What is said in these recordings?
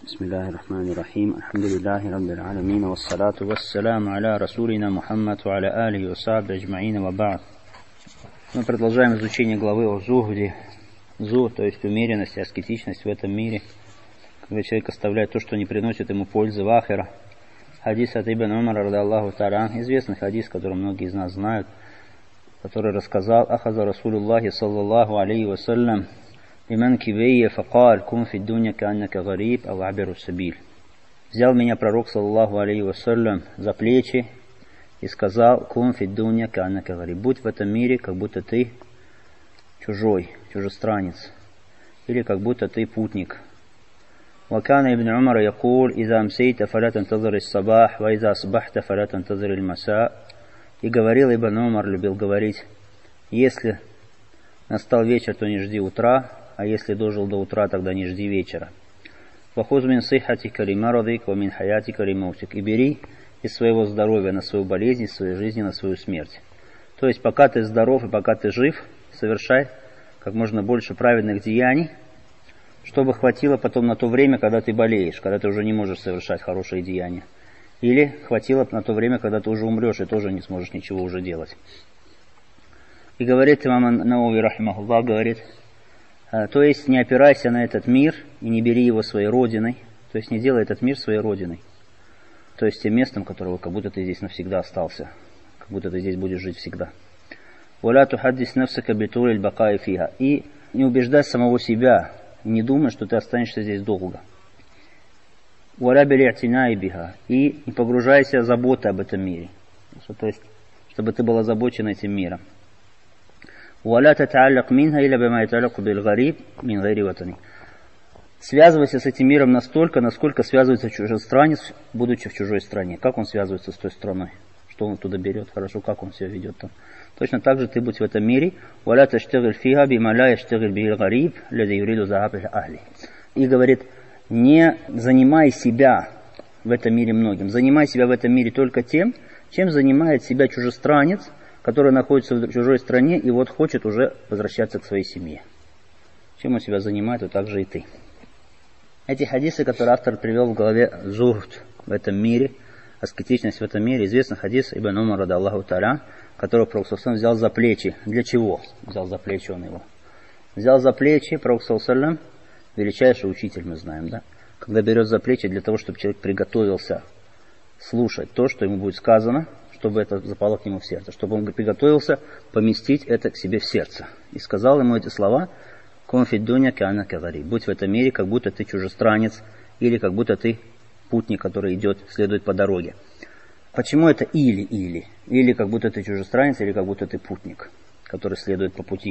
بسم الله الرحمن الرحيم الحمد لله رب العالمين والصلاة والسلام على رسولنا Мухаммад وعلى آله وصحبه أجمعين وبعد. Мы продолжаем изучение главы о зухде. Зухд, то есть умеренность, аскетичность в этом мире, когда человек оставляет то, что не приносит ему пользы в ахира. Хадис от Ибн Умара, ради Аллаху та'аля, известный хадис, который многие из нас знают, который рассказал: «Ахаза Расулуллахи саллаллаху алейхи вассалям иман кибейя факаль кун фи дунья кааннака гариб ау абиру сабиль». Взял меня пророк саллаллаху алейхи вассалям за плечи и сказал: кун фи дунья кааннака гариб. Будь в этом мире, как будто ты чужой, чужестранец, или как будто ты путник. وكان ابن عمر يقول إذا أمسيت فلا تنتظر الصباح وإذا أصبحت فلا تنتظر المساء. И говорил Ибн Умар, любил говорить: если настал вечер, то не жди утра, а если дожил до утра, тогда не жди вечера. وخذ من صحتك لمرضك ومن حياتك لموتك. И бери из своего здоровья на свою болезнь, из своей жизни на свою смерть. То есть пока ты здоров и пока ты жив, совершай как можно больше праведных деяний, чтобы хватило потом на то время, когда ты болеешь, когда ты уже не можешь совершать хорошие деяния. Или хватило на то время, когда ты уже умрешь и тоже не сможешь ничего уже делать. И говорит имам Науви, рахимахуллах, говорит: то есть не опирайся на этот мир и не бери его своей родиной, то есть не делай этот мир своей родиной, то есть тем местом, которого как будто ты здесь навсегда остался, как будто ты здесь будешь жить всегда. وَلَا تُحَدِّثْ نَفْسَكَ بِطُولِ الْبَقَاءِ فِيهَا. И не убеждай самого себя, не думай, что ты останешься здесь долго. وَلَا بِالْإِعْتِنَاءِ بِهَا. И не погружайся в заботы об этом мире, то есть чтобы ты был озабочен этим миром. وَلَا تَتَعَلَّقْ مِنْهَا إِلَّا بِمَا يَتَعَلَّقُ بِالْغَرِيبِ مِنْ غَيْرِ وَطَنِهِ. Связывайся с этим миром настолько, насколько связывается чужестранец, будучи в чужой стране. Как он связывается с той страной? Что он оттуда берет? Хорошо, как он себя ведет там? Точно так же ты будь в этом мире. وَلَا تَشْتَغِلْ فِيهَا بِمَا لَا يَشْتَغِلْ بِهِ الْغَرِيبِ الَّذِي يُرِيدُ ذَهَابَ الْأَهْلِ. И говорит: не занимай себя в этом мире многим. Занимай себя в этом мире только тем, чем занимает себя чужестранец, который находится в чужой стране и вот хочет уже возвращаться к своей семье. Чем он себя занимает, вот так же и ты. Эти хадисы, которые автор привел в главе «Зухд» в этом мире, аскетичность в этом мире, известный хадис Ибн Умара, ради Аллаху та'аля, которого пророк саллаллаху взял за плечи. Для чего взял за плечи он его? Взял за плечи пророк саллаллаху, величайший учитель, мы знаем, да? Когда берет за плечи для того, чтобы человек приготовился слушать то, что ему будет сказано, чтобы это запало к нему в сердце, чтобы он приготовился поместить это к себе в сердце. И сказал ему эти слова: «Кун фи дунья кааннака гариб». Будь в этом мире, как будто ты чужестранец, или как будто ты путник, который идет, следует по дороге. Почему это или? Или как будто ты чужестранец, или как будто ты путник, который следует по пути.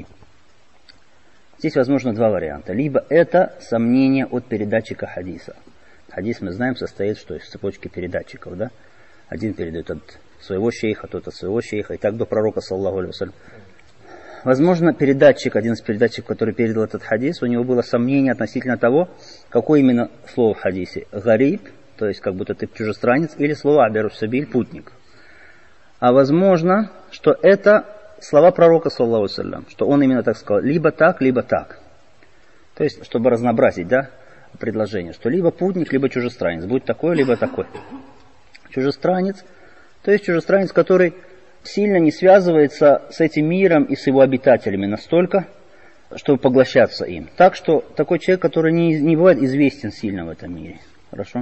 Здесь возможно два варианта. Либо это сомнение от передатчика хадиса. Хадис, мы знаем, состоит что из цепочки передатчиков, да? Один передает от своего шейха, тот от своего шейха, и так до пророка, саллаллаху алейхи вассалям. Возможно, передатчик, один из передатчиков, который передал этот хадис, у него было сомнение относительно того, какое именно слово в хадисе. Гариб, то есть как будто ты чужестранец, или слово абиру сабиль, путник. А возможно, что это слова пророка, саллаллаху алейхи вассалям, что он именно так сказал, либо так, либо так. То есть, чтобы разнообразить, да, предложение, что либо путник, либо чужестранец, будь такой, либо такой. Чужестранец, то есть чужестранец, который сильно не связывается с этим миром и с его обитателями настолько, чтобы поглощаться им. Так что такой человек, который не бывает известен сильно в этом мире. Хорошо?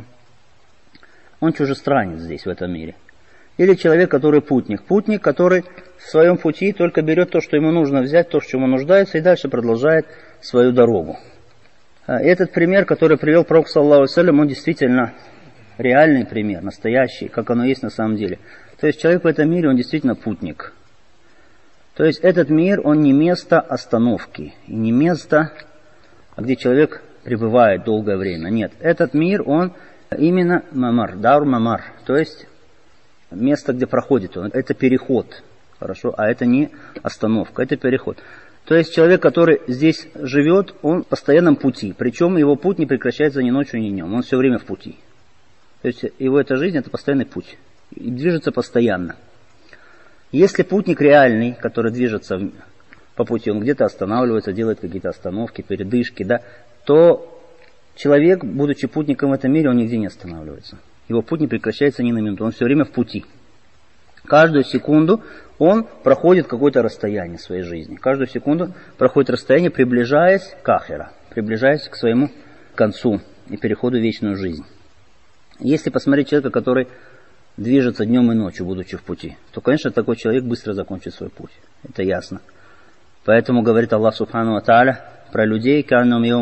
Он чужестранец здесь, в этом мире. Или человек, который путник. Путник, который в своем пути только берет то, что ему нужно взять, то, в чем он нуждается, и дальше продолжает свою дорогу. Этот пример, который привел пророк, саллаллаху алейхи вассалям, он действительно реальный пример, настоящий, как оно есть на самом деле. То есть человек в этом мире, он действительно путник. То есть этот мир, он не место остановки, и не место, где человек пребывает долгое время. Нет, этот мир, он именно мамар, дар мамар, то есть место, где проходит он. Это переход, хорошо, а это не остановка, это переход. То есть человек, который здесь живет, он в постоянном пути, причем его путь не прекращается ни ночью, ни днем, он все время в пути. То есть его эта жизнь, это постоянный путь, и движется постоянно. Если путник реальный, который движется по пути, он где-то останавливается, делает какие-то остановки, передышки, да, то человек, будучи путником в этом мире, он нигде не останавливается. Его путь не прекращается ни на минуту, он все время в пути. Каждую секунду он проходит какое-то расстояние в своей жизни. Каждую секунду проходит расстояние, приближаясь к ахира, приближаясь к своему концу и переходу в вечную жизнь. Если посмотреть человека, который движется днем и ночью, будучи в пути, то, конечно, такой человек быстро закончит свой путь. Это ясно. Поэтому говорит Аллах Субхану ва Тааля про людей, как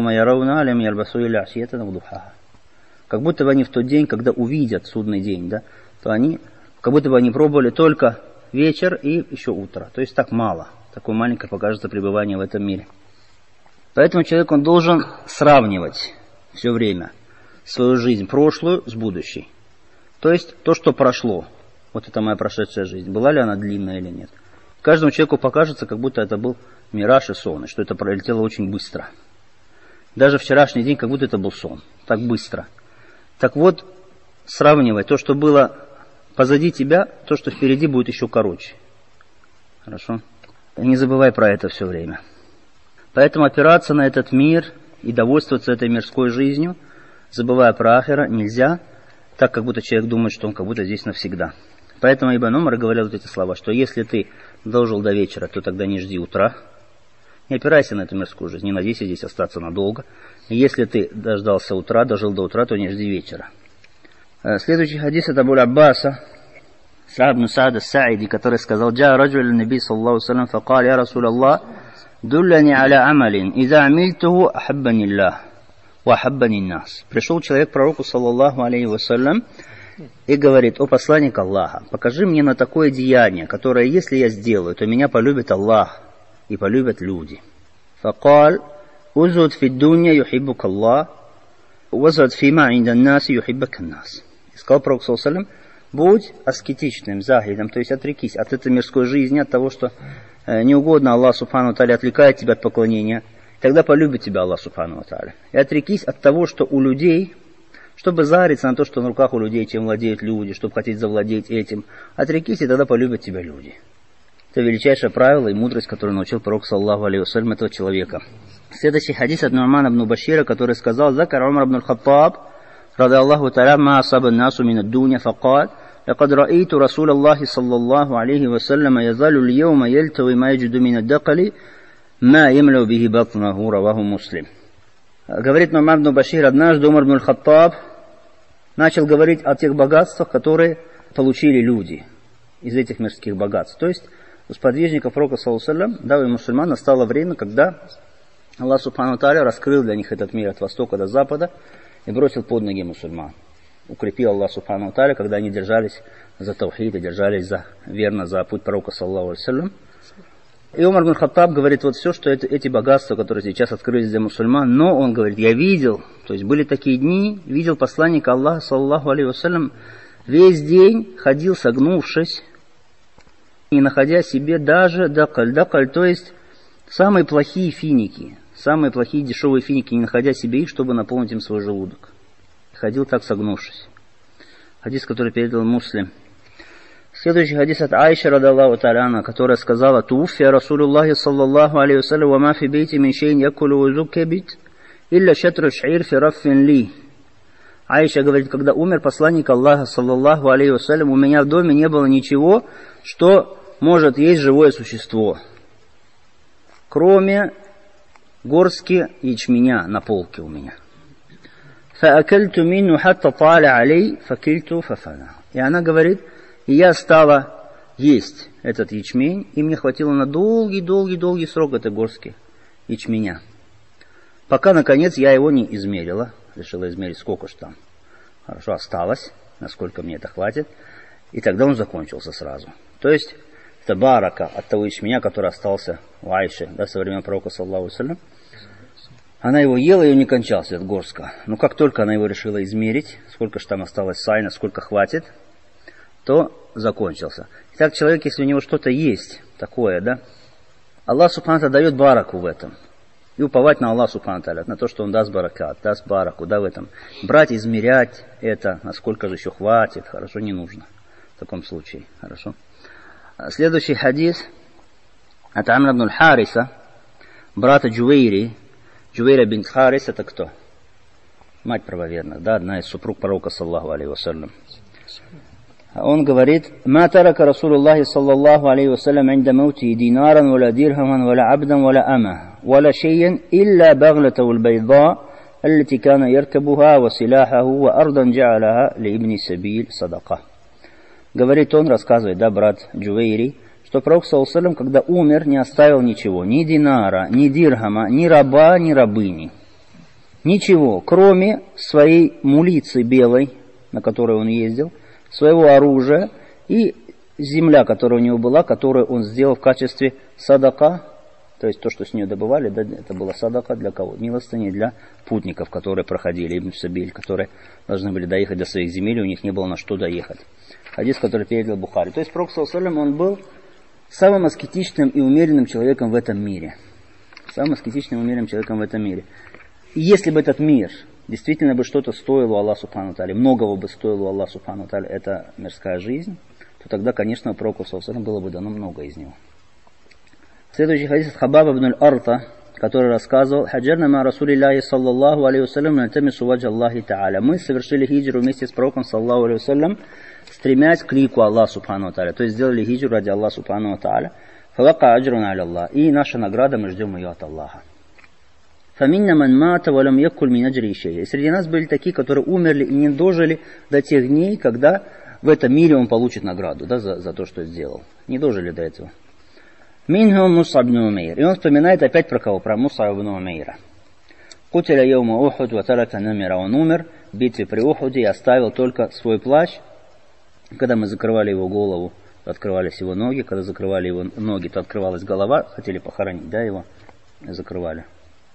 будто бы они в тот день, когда увидят судный день, да, то они, как будто бы они пробовали только вечер и еще утро. То есть так мало. Такое маленькое покажется пребывание в этом мире. Поэтому человек, он должен сравнивать все время свою жизнь прошлую с будущей. То есть то, что прошло. Вот это моя прошедшая жизнь. Была ли она длинная или нет? Каждому человеку покажется, как будто это был мираж и сон, и что это пролетело очень быстро. Даже вчерашний день, как будто это был сон. Так быстро. Так вот, сравнивай то, что было позади тебя, то, что впереди, будет еще короче. Хорошо? И не забывай про это все время. Поэтому опираться на этот мир и довольствоваться этой мирской жизнью, забывая про ахира, нельзя, так как будто человек думает, что он как будто здесь навсегда. Поэтому Ибн Умар говорил вот эти слова, что если ты дожил до вечера, то тогда не жди утра. Не опирайся на эту мирскую жизнь, не надейся здесь остаться надолго. И если ты дождался утра, дожил до утра, то не жди вечера. Следующий хадис это Абу Аббаса, Са'д ибн Са'д ас-Са'iди, который сказал: «Джа раджуль наби саллаллаху алейхи ва саллям, факал, я Расул Аллах, дулляни аля амалин, иза амильтуху ахаббани Аллах, ва ахаббани нас». Пришел человек к пророку саллаллаху алейхи ва саллям и говорит: «О посланник Аллаха, покажи мне на такое деяние, которое, если я сделаю, то меня полюбит Аллах и полюбят люди». Факал, узуд фи дунья юхиббука Аллах, вазуд фима инда наси юхиббака нас. И сказал пророк саллаллаху алейхи ва саллям: будь аскетичным, захидом, то есть отрекись от этой мирской жизни, от того, что не угодно Аллаху Субхану ва Тааля, отвлекает тебя от поклонения, тогда полюбит тебя Аллах Субхану ва Тааля. И отрекись от того, что у людей, чтобы зариться на то, что на руках у людей, чем владеют люди, чтобы хотеть завладеть этим, отрекись, и тогда полюбят тебя люди. Это величайшее правило и мудрость, которую научил пророк саллаллаху алейхи ва саллям этого человека. Следующий хадис от Ну'мана ибн Башира, который сказал: «Закар Умар ибн аль-Хаттаб, ради Аллаху та'аля, ма асаба насу мин ад-дунья, факал, لقد رأيت رسول الله صلى الله عليه وسلم يظل اليوم يلتوي ما يجد من الدقل ما يملأ به بطنه». رواه Муслим. Говорит Ну'ман ибн Башир: однажды Умар ибн аль-Хаттаб начал говорить о тех богатствах, которые получили люди из этих мирских богатств. То есть у сподвижников пророка саллаллаху алейхи ва саллям, да, и мусульман, настало время, когда Аллах Субхану ва Тааля раскрыл для них этот мир от востока до запада и бросил под ноги мусульман. Укрепил Аллах Субхану ва Тааля, когда они держались за таухид и держались верно за путь пророка саллаллаху алейхи ва саллям. И Умар ибн Хаттаб говорит вот все, что эти богатства, которые сейчас открылись для мусульман, но он говорит: я видел, то есть были такие дни, видел посланника Аллаха саллаллаху алейхи ва саллям, весь день ходил согнувшись, не находя себе даже дакаль, то есть самые плохие финики, самые плохие дешевые финики, не находя себе их, чтобы наполнить им свой желудок. Ходил так согнувшись. Хадис, который передал Муслим. Следующий хадис от Аиши, ради Аллаху та'аля, которая сказала: «Туффия Расулуллахи саллаллаху алейхи ва саллям, ва ма фи бейти мин шейн якулу ва зуккабит, илля шатру ш'ир фи раффин ли». Аиша говорит: когда умер посланник Аллаха саллаллаху алейхи ва саллям, у меня в доме не было ничего, что может есть живое существо, кроме горстки ячменя на полке у меня. فَأَكَلْتُ مِنُّ حَتَّى طَالَ عَلَيْهِ فَكِلْتُ فَفَنَا. И она говорит: и я стала есть этот ячмень, и мне хватило на долгий срок этой горстки ячменя. Пока, наконец, я его не измерила, решила измерить, сколько ж там. Хорошо, осталось, насколько мне это хватит, и тогда он закончился сразу. То есть, это барака от того ячменя, который остался у Аиши, да, со времен пророка саллаллаху алейхи ва саллям. Она его ела, и не кончался, эта горстка. Но как только она его решила измерить, сколько же там осталось сайна, сколько хватит, то закончился. Итак, человек, если у него что-то есть такое, да, Аллах Субхану ва Тааля дает бараку в этом. И уповать на Аллах Субхану ва Тааля, на то, что Он даст баракат, даст бараку, да, в этом. Брать, измерять это, насколько же еще хватит, хорошо, не нужно в таком случае, хорошо. Следующий хадис от Амр ибн аль-Хариса, брата Джувейри. Джувейра бин Харис — это кто? мать правоверных, да, одна из супруг пророка, саллаллаху алейхи вассалям. Он говорит: «Ма тарака Расулуллахи саллаллаху алейхи вассалям инда маути динаран, валя дирхаман, валя абдан, валя ама, валя шейян, илля баглатау аль-байда, аллати кана яркабуха, ва силахаху, ва ардан джа'аляха ли ибни сабиль садака». Говорит он, рассказывает, да, брат Джувейри, что пророк, саллаллаху алейхи вассалям, когда умер, не оставил ничего, ни динара, ни дирхама, ни раба, ни рабыни. Ничего, кроме своей мулицы белой, на которой он ездил, своего оружия и земля, которая у него была, которую он сделал в качестве садака, то есть то, что с нее добывали, да, это была садака для кого? Милостыни для путников, которые проходили, Ибн Сабиль, которые должны были доехать до своих земель, и у них не было на что доехать. Хадис, который передал Бухари. То есть пророк, саллаллаху алейхи вассалям, он был самым аскетичным и умеренным человеком в этом мире. Самым аскетичным и умеренным человеком в этом мире. И если бы этот мир действительно бы что-то стоило Аллаху субхану ва тааля, многого бы стоило Аллаху субхану ва тааля, это мирская жизнь, то тогда, конечно, пророку саллаллаху алейхи вассалям было бы дано много из него. Следующий хадис от Хабаба ибн аль-Арта, который рассказывал: «Хаджарна ма Расулиллахи саллаллаху алейхи вассалям нальтамису ваджа Аллахи та'аля». Мы совершили хиджру вместе с пророком саллаллаху алейхи вассалям, стремясь к лику Аллаха субхану ва тааля, то есть сделали хиджру ради Аллаха субхану ва тааля. Фавака аджруна аля Аллах. И наша награда, мы ждем ее от Аллаха. Фаминна ман мата валям яккуль мин аджри шей'а. И среди нас были такие, которые умерли и не дожили до тех дней, когда в этом мире он получит награду, да, за то, что сделал. Не дожили до этого. Минхум Мус'аб ибн Умейр. И он вспоминает опять про кого? Про Мус'аба ибн Умейра. Кутиля йаума Ухуд ва тарака намира. Он умер в битве при Ухуде и оставил только свой плащ. Когда мы закрывали его голову, то открывались его ноги. Когда закрывали его ноги, то открывалась голова. Хотели похоронить, да, его закрывали.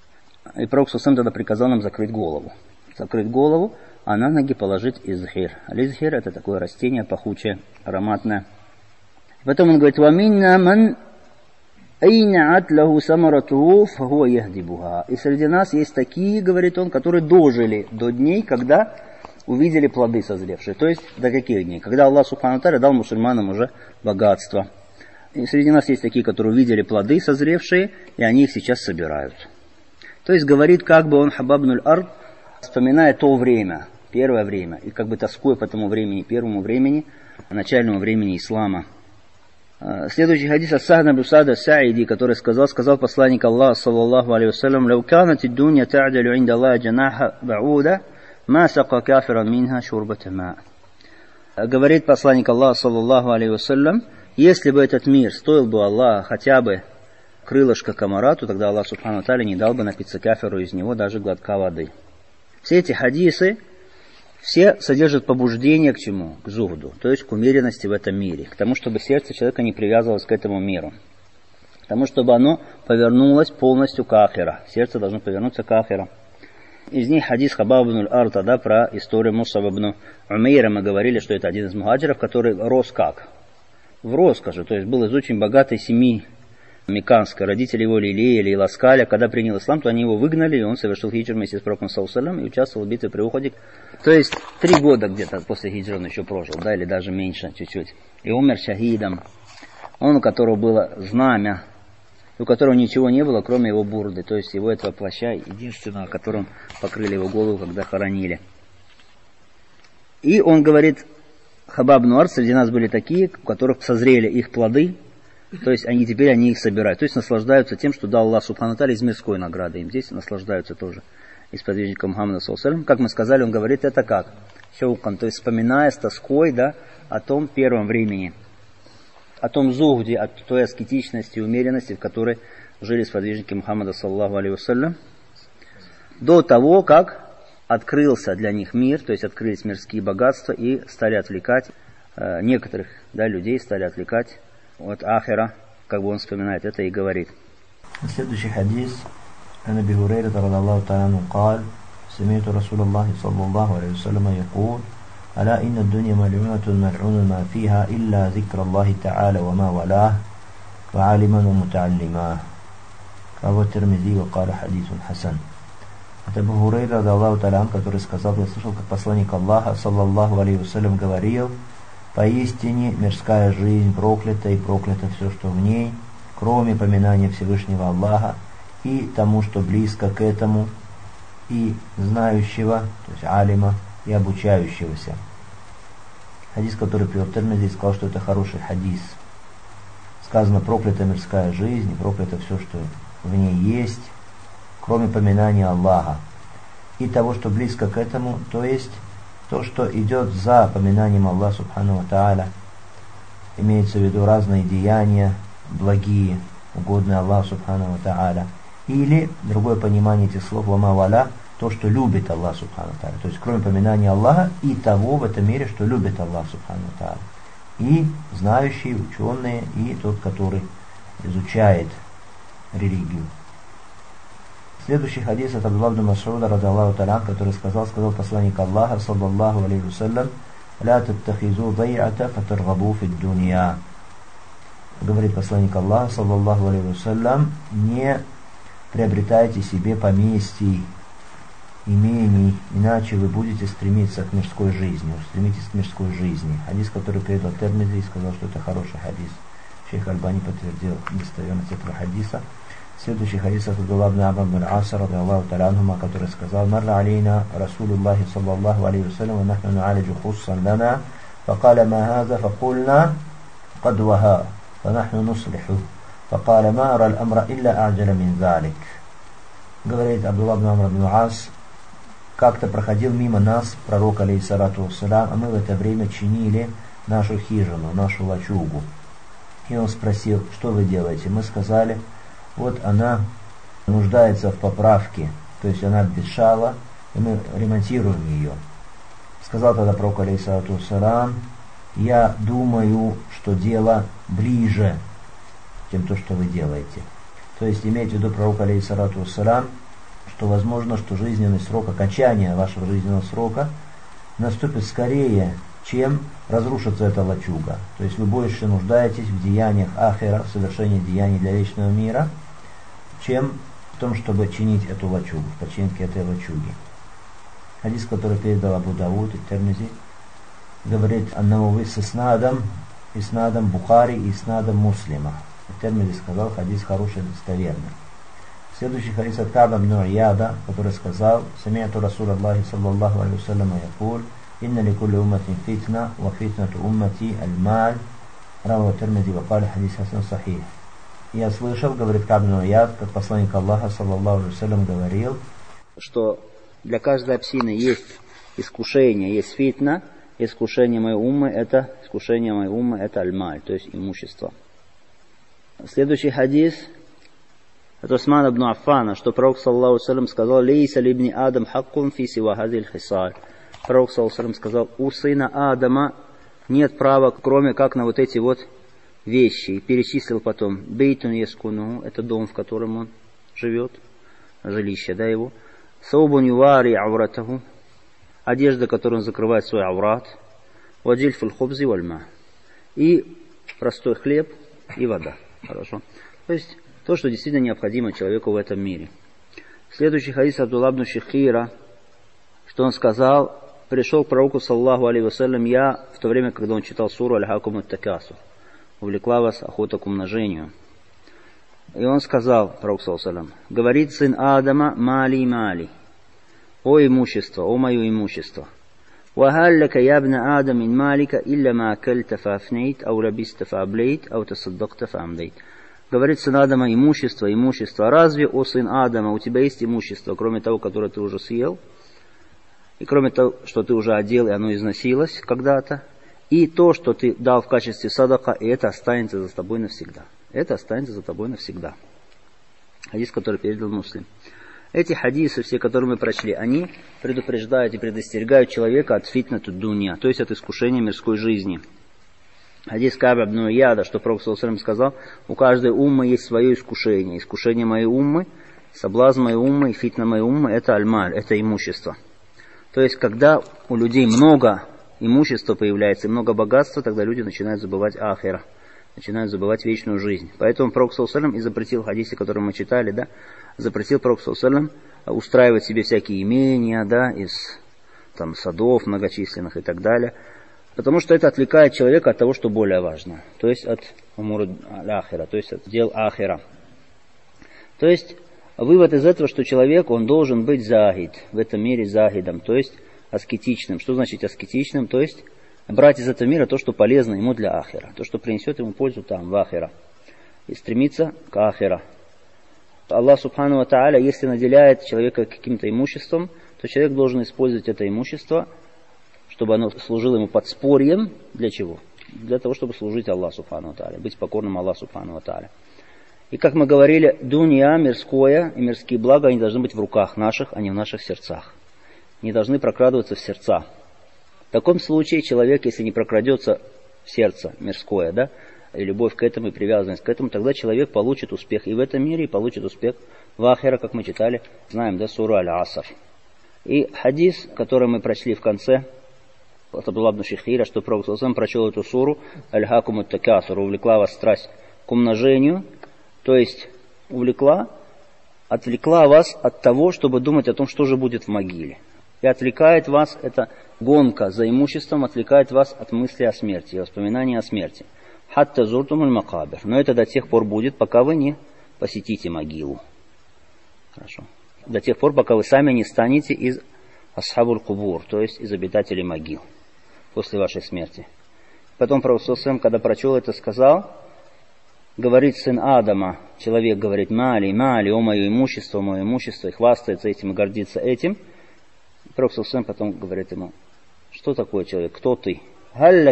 И пророк саллаллаху алейхи вассалям тогда приказал нам закрыть голову. Закрыть голову, а на ноги положить изхир. Изхир — это такое растение пахучее, ароматное. Потом он говорит: «Ваминна ман айнаат лаху самаратуху фахуа яхдибуха». И среди нас есть такие, говорит он, которые дожили до дней, когда увидели плоды созревшие. То есть до каких дней? Когда Аллах субхану ва тааля дал мусульманам уже богатство. И среди нас есть такие, которые увидели плоды созревшие, и они их сейчас собирают. То есть говорит, как бы он, Хабаб ибн аль-Арт, вспоминая то время, первое время, и как бы тоскуя по тому времени, первому времени, начальному времени ислама. Следующий хадис от Сахна ибн Са'д ас-Са'iди, который сказал посланник Аллаха, саллаллаху алейхи вассалям: «Лау канат ад-дунья та'далю инда Аллахи джанаха ба'уда, ма сака кафиран минха шурбата ма». Говорит посланник Аллаха, саллаллаху алейхи вассалям: если бы этот мир стоил бы Аллаха хотя бы крылышко комара, то тогда Аллах субхану ва тааля не дал бы напиться кафиру из него даже глотка воды. Все эти хадисы, все содержат побуждение к чему? К зухду, то есть к умеренности в этом мире, к тому, чтобы сердце человека не привязывалось к этому миру, к тому, чтобы оно повернулось полностью к ахира. Сердце должно повернуться к ахира. Из них хадис Хабаба ибн аль-Арта, да, про историю Мус'аба ибн Умейра. Мы говорили, что это один из мухаджиров, который рос как? В роскоши, то есть был из очень богатой семьи мекканской. Родители его лелеяли и ласкали. Когда принял ислам, то они его выгнали, и он совершил хиджр вместе с пророком саллаллаху алейхи вассалям и участвовал в битве при Ухуде. То есть 3 года где-то после хиджра он еще прожил, да, или даже меньше чуть-чуть. И умер шахидом. Он, у которого было знамя, у которого ничего не было, кроме его бурды, то есть его этого плаща, единственного, которым покрыли его голову, когда хоронили. И он говорит, Хабаб ибн аль-Арт, среди нас были такие, у которых созрели их плоды, то есть теперь они их собирают, то есть наслаждаются тем, что дал Аллах субхану ва тааля из мирской награды. Им здесь наслаждаются тоже. Из подвижника Мухаммада саллаллаху алейхи ва саллям. Как мы сказали, он говорит это как? Шаукан, то есть вспоминая с тоской, да, о том первом времени, о том зухде, о той аскетичности и умеренности, в которой жили сподвижники Мухаммада саллаллаху алейхи ва саллям, до того, как открылся для них мир, то есть открылись мирские богатства и стали отвлекать некоторых, да, людей, стали отвлекать от ахира, как бы он вспоминает это и говорит. Следующий хадис. عن أبي هريرة رضي الله تعالى عنه قال: سمعت رسول الله صلى الله عليه وسلم يقول: ألا إن الدنيا ملعونة ملعون ما فيها إلا ذكر الله تعالى وما والاه وعالما ومتعلما. رواه الترمذي وقال حديث حسن. Это Абу Хурейра, рadi Аллаху та'аля анху, который сказал: я слышал, как посланник Аллаха, саллаллаху алейхи вассалям, говорил: поистине мирская жизнь проклята, и проклято все, что в ней, кроме поминания Всевышнего Аллаха и тому, что близко к этому, и знающего, то есть алима, и обучающегося. Хадис, который привел Тирмизи, сказал, что это хороший хадис. Сказано: проклята мирская жизнь, проклято все, что в ней есть, кроме поминания Аллаха и того, что близко к этому, то есть то, что идет за поминанием Аллаха Субхану ва Тааля. Имеется в виду разные деяния, благие, угодные Аллаху Субхану ва Тааля. Или другое понимание этих слов: вама валя, то, что любит Аллах Субхану ва Тааля. То есть кроме поминания Аллаха и того в этом мире, что любит Аллах Субхану ва Тааля. И знающие, ученые, и тот, который изучает религию. Следующий хадис от Абдуллаха ибн Мас'уда, радиаллаху та'аля, который сказал посланник Аллаха, саллаллаху алейхи вассалям: «Ля таттахизу дай'ата фатаргабу фид дунья». Говорит посланник Аллаха, саллаллаху алейхи вассалям: не приобретайте себе поместий, имений, иначе вы будете стремиться к мирской жизни, стремитесь к мирской жизни. Хадис, который передал Тирмизи, и сказал, что это хороший хадис. Шейх Альбани подтвердил достоверность этого хадиса. Следующий хадис от Абдуллаха ибн Амр ибн Аса, радиаллаху та'аля анхума, который сказал: «Марра алейна Расулуллахи саллаллаху алейхи вассалям, ва нахну ну'алиджу хуссан лана, факаля ма хаза, факульна кад ваха, фанахну нуслиху, факаля ма ара аль-амра илля а'джаля мин залик». Говорит Абдуллах ибн Амр ибн Ас: как-то проходил мимо нас пророк, алейхиссалату вассалям, а мы в это время чинили нашу хижину, нашу лачугу. И он спросил: что вы делаете? Мы сказали: вот она нуждается в поправке, то есть она обветшала, и мы ремонтируем ее. Сказал тогда пророк, алейхиссалату вассалям: я думаю, что дело ближе, чем то, что вы делаете. То есть имеет в виду пророк, алейхиссалату вассалям, что возможно, что жизненный срок, окончание вашего жизненного срока наступит скорее, чем разрушится эта лачуга. То есть вы больше нуждаетесь в деяниях ахира, в совершении деяний для вечного мира, чем в том, чтобы чинить эту лачугу, в починке этой лачуги. Хадис, который передал Абу Дауд и Тирмизи, говорит: «Аннавави с иснадом Бухари и иснадом Муслима». Тирмизи сказал: хадис хороший, достоверный. Следующий хадис от Ка'ба ибн Ияда, который сказал: «Сами'ту Расулаллахи саллаллаху алейхи вассалям якуль: инна ликулли умматин фитна, ва фитнату уммати аль-маль». Раваху Тирмизи ва каля хадис хасан сахих. Я слышал, говорит Ка'б ибн Ияд, как посланник Аллаха саллаллаху алейхи вассалям говорил, что для каждой общины есть искушение, есть фитна. Искушение моей уммы это аль-маль, то есть имущество. Следующий хадис от Усмана ибн Аффана, что пророк саллаллаху алейхи вассалям сказал: «Лейса ли ибни Адам хаккун фи сива хазиль хисаль». Пророк саллаллаху алейхи вассалям сказал: у сына Адама нет права, кроме как на вот эти вот вещи. И перечислил потом: бейтун яскуну, это дом, в котором он живет, жилище, да, его. Саубун ювари ауратаху, одежда, которую он закрывает свой аурат. Вадильфуль хубзи вальма, и простой хлеб и вода. Хорошо. То есть то, что действительно необходимо человеку в этом мире. Следующий хадис Абдуллаха ибн Шихира, что он сказал: пришел к пророку саллаллаху алейхи вассалям я в то время, когда он читал суру аль-хакум ат-такасур, увлекла вас охота к умножению. И он сказал, пророк саллаллаху алейхи вассалям: говорит сын Адама: мали, о имущество, о мое имущество. وهل لك يا ابن آدم من مالك إلا ما أكلت فأفنيت أو لبست فأبليت أو تصدقت فأمضيت. Говорит сын Адама: имущество. Разве, о сын Адама, у тебя есть имущество, кроме того, которое ты уже съел, и кроме того, что ты уже одел, и оно износилось когда-то, и то, что ты дал в качестве садака, и это останется за тобой навсегда. Хадис, который передал Муслим. Эти хадисы, все, которые мы прочли, они предупреждают и предостерегают человека от фитнату дунья, то есть от искушения мирской жизни. Хадис Ка'ба ибн Ияда, что пророк саллаллаху алейхи вассалям сказал: у каждой уммы есть свое искушение. Искушение моей уммы, соблазн моей уммы и фитна моей уммы — это аль-маль, это имущество. То есть, когда у людей много имущества появляется и много богатства, тогда люди начинают забывать ахира, начинают забывать вечную жизнь. Поэтому пророк саллаллаху алейхи вассалям и запретил в хадисе, который мы читали, да, запретил пророк саллаллаху алейхи вассалям устраивать себе всякие имения, да, из там садов многочисленных и так далее, потому что это отвлекает человека от того, что более важно, то есть от умур аль-ахира, то есть от дел ахира. То есть Вывод из этого, что человек, он должен быть захид, в этом мире захидом, то есть аскетичным. Что значит аскетичным? То есть брать из этого мира то, что полезно ему для ахира, то, что принесет ему пользу там, в ахира, и стремиться к ахира. Аллах Субхану ва Тааля, если наделяет человека каким-то имуществом, то человек должен использовать это имущество, чтобы оно служило ему подспорьем. Для чего? Для того, чтобы служить Аллаху Субхану ва Тааля, быть покорным Аллаху Субхану ва Тааля. И как мы говорили, дунья, мирское и мирские блага, они должны быть в руках наших, а не в наших сердцах. Не должны прокрадываться в сердца. В таком случае человек, если не прокрадется в сердце мирское, да, и любовь к этому, и привязанность к этому, тогда человек получит успех и в этом мире, и получит успех в ахира, как мы читали, знаем, да, суру Аль-Аср. И хадис, который мы прочли в конце, от Абдулла ибн Шихира, что Пророк ﷺ прочел эту суру, Аль-Хакуму Такасур, увлекла вас страсть к умножению, то есть отвлекла вас от того, чтобы думать о том, что же будет в могиле. И отвлекает вас, эта гонка за имуществом, отвлекает вас от мысли о смерти, воспоминания о смерти. Хатта зуртумуль макабир. Но это до тех пор будет, пока вы не посетите могилу. Хорошо. До тех пор, пока вы сами не станете из асхабуль кубур, то есть из обитателей могил, после вашей смерти. Потом Пророк ﷺ, когда прочел это, сказал, говорит сын Адама, человек говорит, мали, о мое имущество, и хвастается этим, и гордится этим. Пророк ﷺ потом говорит ему, что такое человек, кто ты? Что у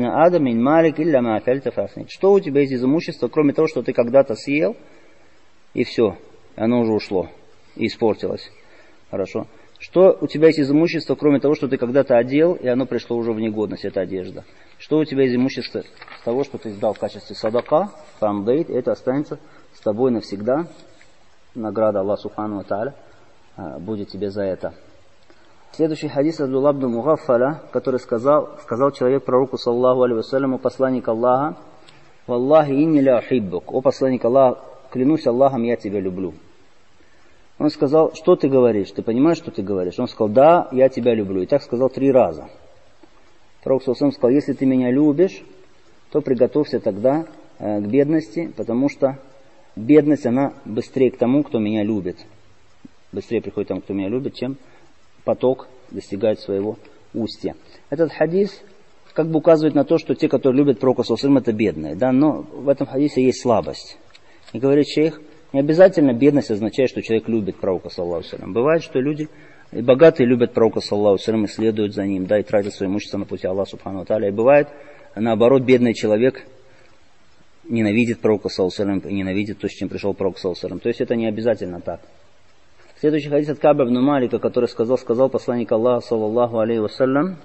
тебя есть из имущества, кроме того, что ты когда-то съел, и все, оно уже ушло, и испортилось. Хорошо. Что у тебя есть из имущества, кроме того, что ты когда-то одел, и оно пришло уже в негодность, эта одежда? Что у тебя из имущества того, что ты сдал в качестве садака, фамдейт, это останется с тобой навсегда. Награда Аллаха Субхану ва Тааля будет тебе за это. Следующий хадис Абдулла ибн Мугаффаля, который сказал человек пророку, саллаллаху алейхи вассаляму, посланник Аллаха, «Валлахи инни ля ухиббук». О посланник Аллаха, клянусь Аллахом, я тебя люблю. Он сказал, что ты говоришь? Ты понимаешь, что ты говоришь? Он сказал, да, я тебя люблю. И так сказал 3 раза. Пророк саллаллаху алейхи сказал, если ты меня любишь, то приготовься тогда к бедности, потому что бедность, она быстрее к тому, кто меня любит. Быстрее приходит к тому, кто меня любит, чем поток достигает своего устья. Этот хадис как бы указывает на то, что те, которые любят пророка саллаллаху алейхи вассалям, это бедные. Да? Но в этом хадисе есть слабость. И говорит шейх, не обязательно бедность означает, что человек любит пророка саллаллаху алейхи вассалям. Бывает, что люди и богатые любят пророка саллаллаху алейхи вассалям и следуют за ним, да, и тратят свое имущество на пути Аллаха субхану ва тааля. И бывает, наоборот, бедный человек ненавидит пророка саллаллаху алейхи вассалям и ненавидит то, с чем пришел пророк саллаллаху алейхи вассалям. То есть это не обязательно так. Следующий хадис от Каба ибн Малика, который сказал посланник Аллаха, саллаллаху алейхи вассалям,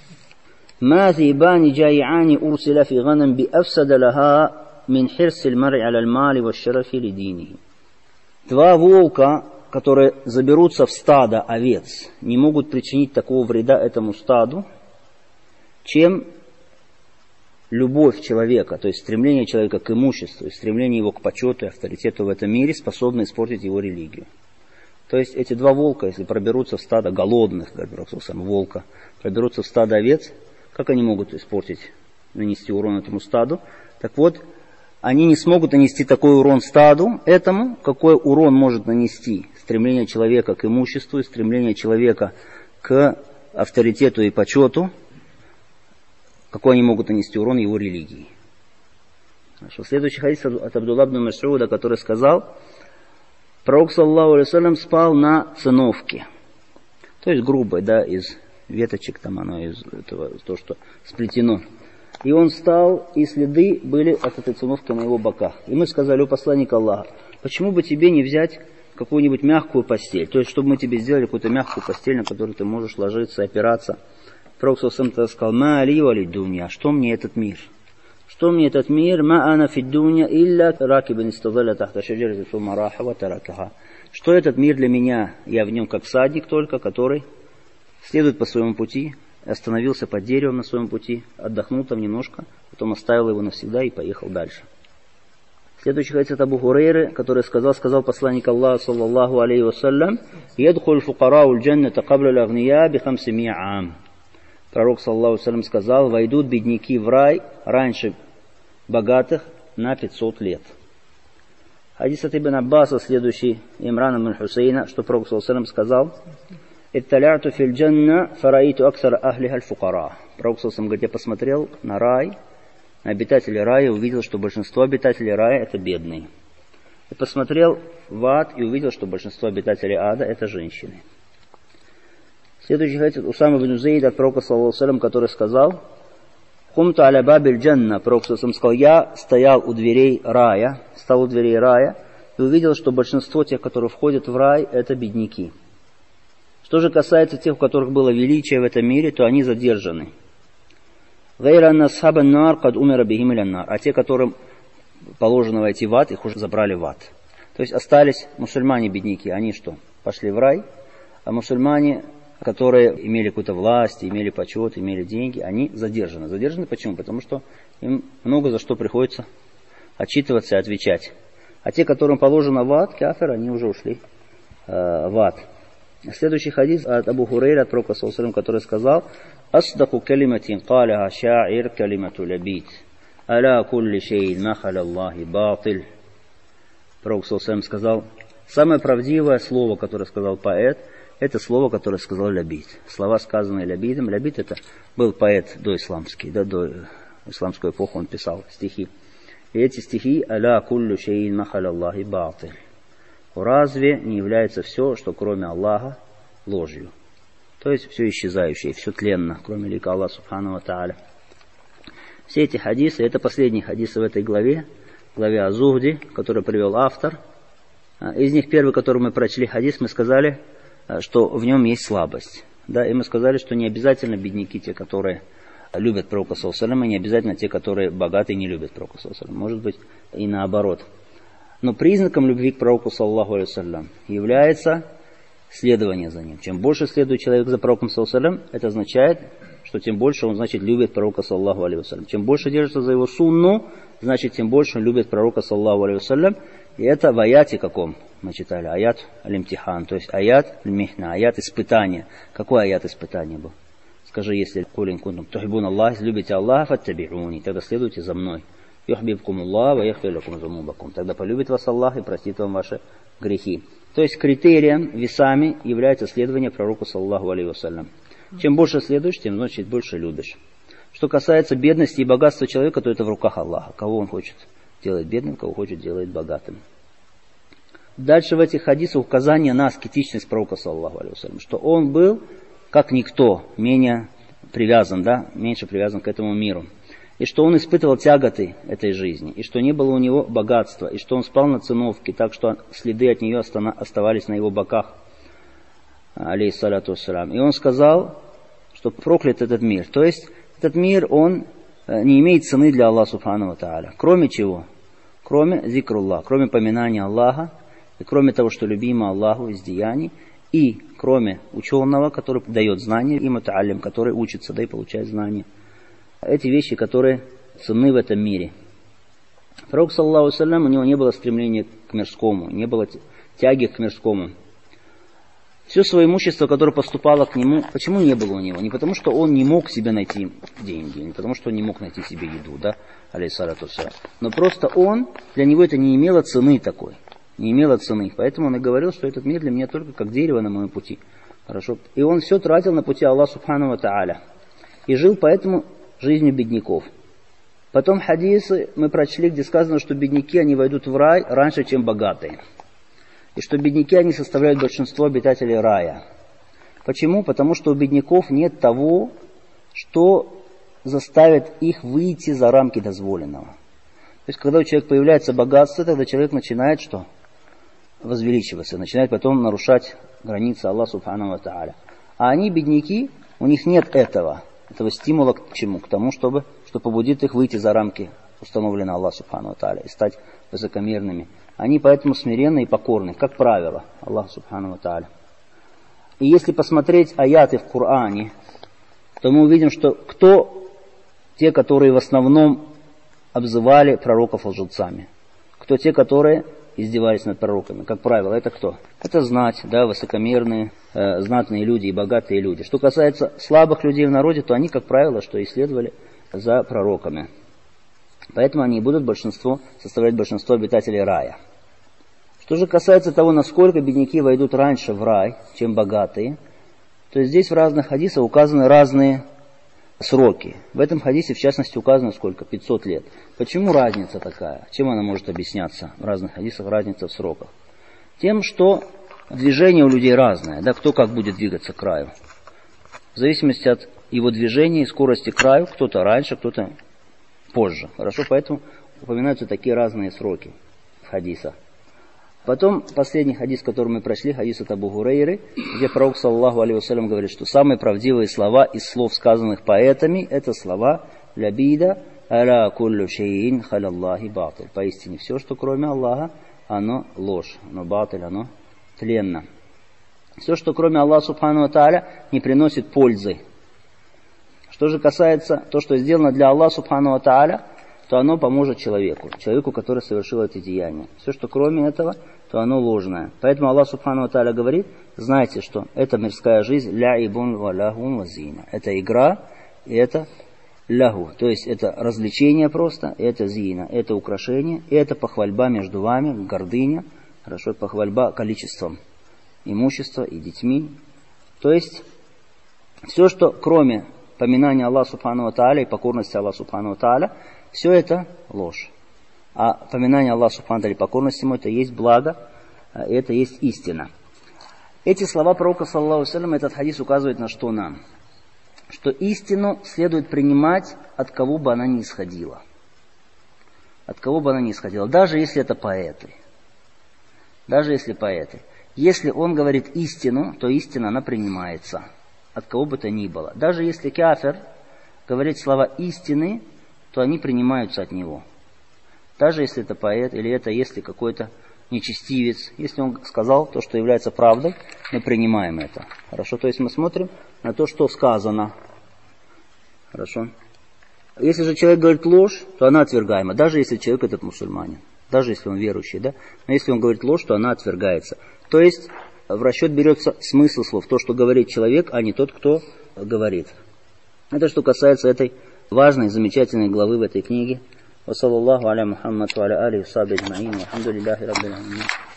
«Ма зибани джай'ани урсила фи ганам би афсада лаха мин хирсиль мар'i аля аль-мали ва шарафи ли динихи». 2 волка, которые заберутся в стадо овец, не могут причинить такого вреда этому стаду, чем любовь человека, то есть стремление человека к имуществу, и стремление его к почету и авторитету в этом мире способно испортить его религию. То есть эти 2 волка, если проберутся в стадо голодных, говорит волка, проберутся в стадо овец, как они могут нанести урон этому стаду? Так вот, они не смогут нанести такой урон стаду этому, какой урон может нанести стремление человека к имуществу, и стремление человека к авторитету и почету, какой они могут нанести урон его религии. Хорошо. Следующий хадис от Абдулла ибн Мас'уда, который сказал, пророк, саллаллаху алейхи вассалям, спал на циновке, то есть грубой, да, из веточек, там оно из этого, то, что сплетено. И он встал, и следы были от этой циновки на его боках. И мы сказали, о посланник Аллаха, почему бы тебе не взять какую-нибудь мягкую постель, то есть чтобы мы тебе сделали какую-то мягкую постель, на которую ты можешь ложиться и опираться. Пророк саллаллаху алейхи сказал, ма али вали дунья, что мне этот мир? Что мне этот мир? Ма ана фи дунья илля ракибан истазаля тахта шаджарати сумма раха ва таракаха. Что этот мир для меня? Я в нем как всадник только, который следует по своему пути, остановился под деревом на своем пути, отдохнул там немножко, потом оставил его навсегда и поехал дальше. Следующий хадис от Абу Хурейры, который сказал посланник Аллаха, саллаллаху алейхи вассалям, «Ядхуль фукарау аль-джанната кабля аль-агния би 500 аам». Пророк, саллаллаху алейхи вассалям, сказал, войдут бедняки в рай раньше богатых на 500 лет. Хадис от Ибн Аббаса, следующий, Имрана ибн Хусейна, что Пророк ﷺ сказал: «Итталяту фил джанна фараиту аксара ахлиха аль-фукара». Пророк ﷺ говорит: я посмотрел на рай, на обитателей рая, и увидел, что большинство обитателей рая это бедные. И посмотрел в ад и увидел, что большинство обитателей ада это женщины. Следующий хадис от Усама ибн Зейда от Пророка ﷺ, который сказал: «Хумту аля бабиль джанна». Пророк ﷺ сказал: я стоял у дверей рая, и увидел, что большинство тех, которые входят в рай, это бедняки. Что же касается тех, у которых было величие в этом мире, то они задержаны. А те, которым положено войти в ад, их уже забрали в ад. То есть остались мусульмане-бедняки. Они что? Пошли в рай, а мусульмане, которые имели какую-то власть, имели почет, имели деньги, они задержаны. Задержаны почему? Потому что им много за что приходится отчитываться и отвечать. А те, которым положено в ад, кафир, они уже ушли в ад. Следующий хадис от Абу Хурейра, от Пророка ﷺ, который сказал: «Асдаку калиматин калиха ша'ир калимату лабит, аля кулли шейн махаля Аллахи батиль». Пророк ﷺ сказал: самое правдивое слово, которое сказал поэт, это слово, которое сказал Лябид. Слова, сказанные Лябидом. Лябид это был поэт доисламский, до исламскую эпоху он писал стихи. И эти стихи: «Аля куллю шейин махаля Аллахи батиль». Разве не является все, что кроме Аллаха, ложью? То есть все исчезающее, все тленно, кроме лика Аллаха субхану ва тааля. Все эти хадисы, это последние хадисы в этой главе о Зухде, который привел автор. Из них первый, который мы прочли хадис, мы сказали, что в нем есть слабость. Да, и мы сказали, что не обязательно бедняки, те, которые любят Пророка ﷺ, и не обязательно те, которые богатые, не любят Пророка ﷺ. Может быть и наоборот. Но признаком любви к Пророку саллаллаху алейхи вассалям является следование за ним. Чем больше следует человек за Пророком саллаллаху алейхи вассалям, это означает, что тем больше он, значит, любит Пророка саллаллаху алейхи вассалям. Чем больше держится за его сунну, значит, тем больше он любит Пророка саллаллаху алейхи вассалям. И это в аяте каком мы читали? Аят аль-имтихан, то есть аят аль-михна, аят испытания. Какой аят испытания был? Скажи, если кулин кунтум тухиббуна Аллах, любите Аллаха, фаттаби'уни, тогда следуйте за мной. Юхбибкумуллах ва яхфир лакум зунубакум. Тогда полюбит вас Аллах и простит вам ваши грехи. То есть критерием, весами является следование пророку саллаллаху алейхи вассалям. Чем больше следуешь, тем, значит, больше любишь. Что касается бедности и богатства человека, то это в руках Аллаха. Кого он хочет делать бедным, кого хочет делать богатым. Дальше в этих хадисах указание на аскетичность пророка саллаллаху алейхи вассалям, что он был, как никто, менее привязан, меньше привязан к этому миру. И что он испытывал тяготы этой жизни, и что не было у него богатства, и что он спал на циновке, так что следы от нее оставались на его боках, алейхиссалату вассалям. И он сказал, что проклят этот мир. То есть этот мир, он не имеет цены для Аллаха субхану ва тааля. Кроме чего? Кроме зикруллах, кроме поминания Аллаха, и кроме того, что любимо Аллаху из деяний, и кроме ученого, который дает знания, и мутааллим, который учится, и получает знания. Эти вещи, которые ценны в этом мире. Пророк, саллаллаху алейхи вассалям, у него не было стремления к мирскому, не было тяги к мирскому. Все свое имущество, которое поступало к нему, почему не было у него? Не потому, что он не мог себе найти деньги, не потому, что он не мог найти себе еду, алейхиссалату вассалям. Но просто для него это не имело цены такой, не имело цены. Поэтому он и говорил, что этот мир для меня только как дерево на моем пути. Хорошо. И он все тратил на пути Аллаха субхану ва тааля. И жил поэтому жизнью бедняков. Потом хадисы мы прочли, где сказано, что бедняки, они войдут в рай раньше, чем богатые. И что бедняки, они составляют большинство обитателей рая. Почему? Потому что у бедняков нет того, что заставит их выйти за рамки дозволенного. То есть, когда у человека появляется богатство, тогда человек начинает что? Возвеличиваться, начинает потом нарушать границы Аллаха субхану ва тааля. А они, бедняки, у них нет этого стимула к чему? К тому, что побудит их выйти за рамки, установленные Аллаху субхану ва тааля, и стать высокомерными. Они поэтому смиренны и покорны, как правило, Аллаху субхану ва тааля. И если посмотреть аяты в Коране, то мы увидим, что те, которые в основном обзывали пророков лжецами, кто те, которые издевались над пророками, как правило, это кто? Это знать, высокомерные, знатные люди и богатые люди. Что касается слабых людей в народе, то они, как правило, что и следовали за пророками. Поэтому они будут составлять большинство обитателей рая. Что же касается того, насколько бедняки войдут раньше в рай, чем богатые, то здесь в разных хадисах указаны разные сроки. В этом хадисе, в частности, указано сколько? 500 лет. Почему разница такая? Чем она может объясняться в разных хадисах, разница в сроках? Тем, что движение у людей разное, да, кто как будет двигаться к краю. В зависимости от его движения и скорости к краю, кто-то раньше, кто-то позже. Хорошо, поэтому упоминаются такие разные сроки в хадисах. Потом последний хадис, который мы прошли, хадис от Абу Гурейры, где пророк, саллаллаху алейхи вассалям, говорит, что самые правдивые слова из слов, сказанных поэтами, это слова «Лябида аля куллю шейин халяллахи батиль». Поистине все, что кроме Аллаха, оно ложь, оно батиль, оно тленно. Все, что кроме Аллаха субхану ва тааля, не приносит пользы. Что же касается то, что сделано для Аллаха субхану ва тааля, то оно поможет человеку, который совершил это деяние. Все, что кроме этого, то оно ложное. Поэтому Аллах субхану ва тааля говорит, знайте, что эта мирская жизнь ляибун ва лахун ва зина. Это игра, и это лягу. То есть это развлечение просто, это зина, это украшение, и это похвальба между вами, гордыня, хорошо, похвальба количеством имущества и детьми. То есть все, что кроме поминания Аллаха субхану ва тааля и покорности Аллаху субхану ва тааля, все это ложь. А поминание Аллаха субхану ва тааля и покорность ему, это есть благо, это есть истина. Эти слова пророка, саллаллаху алейхи ва саллям, этот хадис указывает на что нам? Что истину следует принимать, от кого бы она ни исходила. От кого бы она ни исходила. Даже если это поэты. Даже если поэты. Если он говорит истину, то истина, она принимается. От кого бы то ни было. Даже если кафир говорит слова истины, то они принимаются от него. Даже если это поэт, или это если какой-то нечестивец. Если он сказал то, что является правдой, мы принимаем это. Хорошо, то есть мы смотрим на то, что сказано. Хорошо. Если же человек говорит ложь, то она отвергаема. Даже если человек этот мусульманин. Даже если он верующий, да. Но если он говорит ложь, то она отвергается. То есть в расчет берется смысл слов. То, что говорит человек, а не тот, кто говорит. Это что касается этой важной, замечательной главы в этой книге. Ва саллаллаху аля Мухаммад ва аля алихи ва сахбихи аджмаин. Вальхамдулиллахи раббил аламин.